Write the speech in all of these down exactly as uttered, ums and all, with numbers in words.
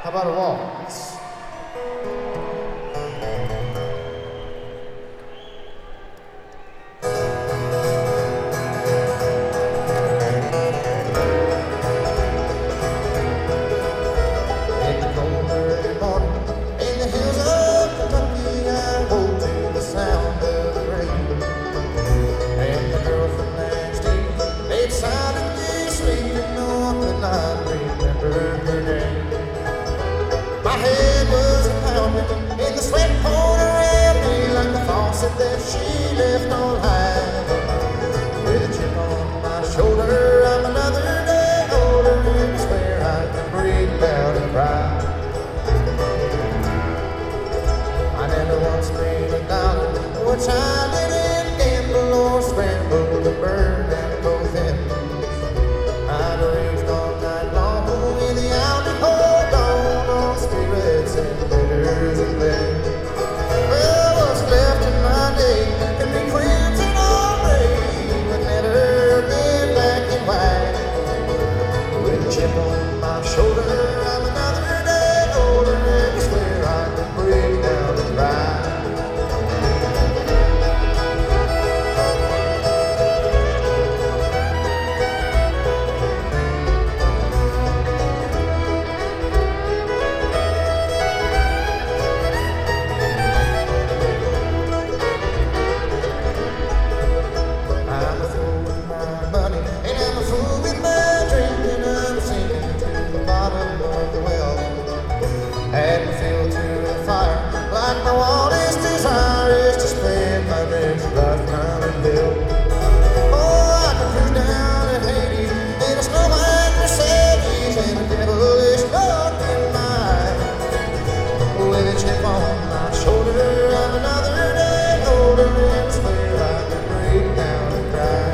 How about a waltz? In the cold early morning, in the hills of Kentucky, I woke to the sound of the rain. And the girl from last evening, it sounded sweet, and no, I could not remember her name. My head was pounding, and the sweat poured around me like the faucet that she left on high. With a chip on my shoulder, I'm another day older, and I swear I can breathe out and cry. I never once made a dollar, which I didn't gamble or scramble to burn at both ends. I'd raged all night long with the alcohol gone on spirits and bitters and lead. Well, what's left in my day can be crimson or gray, but never been black and white. With a chip on my shoulder, I'm another day older, and I swear I can break down and cry. I'm a fool with my money, and I'm a fool with my drink, and I'm sinking to the bottom of the well. Add fuel to the fire, like my wildest desire is to spend my next lifetime in hell. Oh, I can cruise down to Hades in a snow white Mercedes and a devilish look in my eye. With a chip on my shoulder, I'm another day older, and I swear I can break down and cry.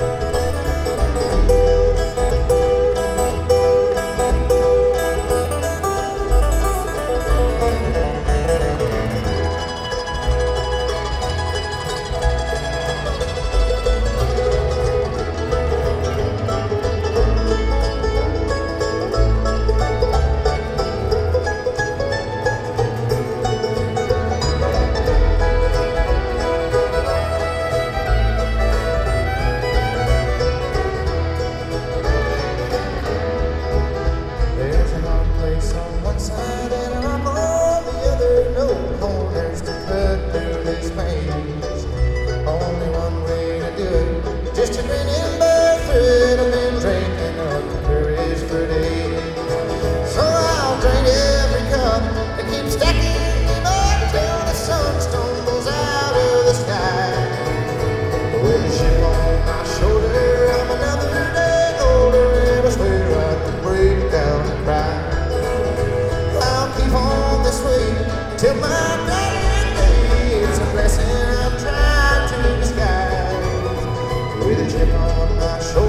There's a long place on one side and a rock on the other. No corners to cut through this maze. Only one way to do it, just to grin and bear through it. I've been drinking up the courage for days. So I'll drink every cup and keep stacking them up till the sun stumbles out of the sky. With a chip on my shoulder, I'm another day older, and I swear I can break down and cry. I'll keep on this way till my dying day. It's a blessing I'm trying to disguise. With a chip on my shoulder.